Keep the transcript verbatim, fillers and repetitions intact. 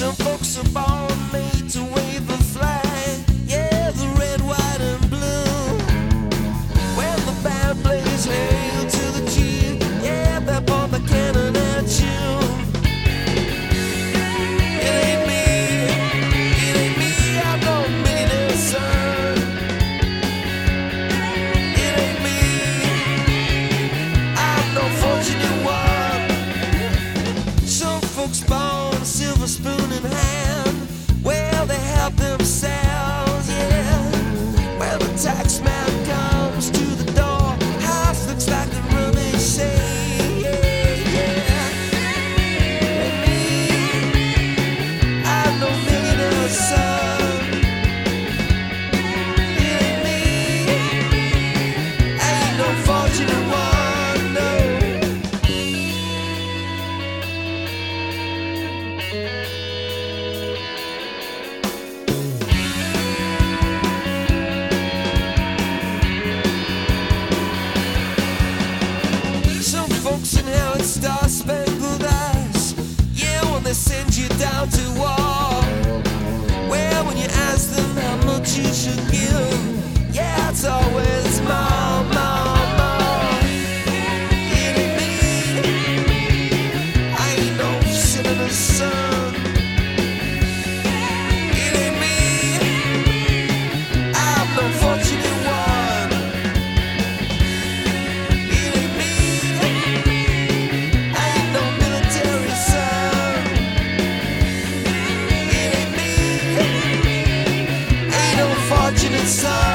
Some folks are born made to wave a flag. Yeah, the red, white, and blue. When the band plays hail to the chief, yeah, they point the cannon at you. It ain't me, it ain't me, I'm no millionaire son. It ain't me, I'm no fortunate one. Some folks born silver spoon in hand. Well, they help themselves, yeah. Well, the tax man comes to the door. House looks like a rubbish say, yeah, yeah. And me, I'm no millionaire son. It ain't me, I ain't no fortunate one, no. Some folks inherit star-spangled eyes. Yeah, when they send you down to war. Well, when you ask them how much you should give, yeah, it's always more, more, more. It ain't me, I ain't no senator's son. It ain't me, I'm no fortunate one. It ain't me, I ain't no military son. It ain't me, ain't no fortunate son.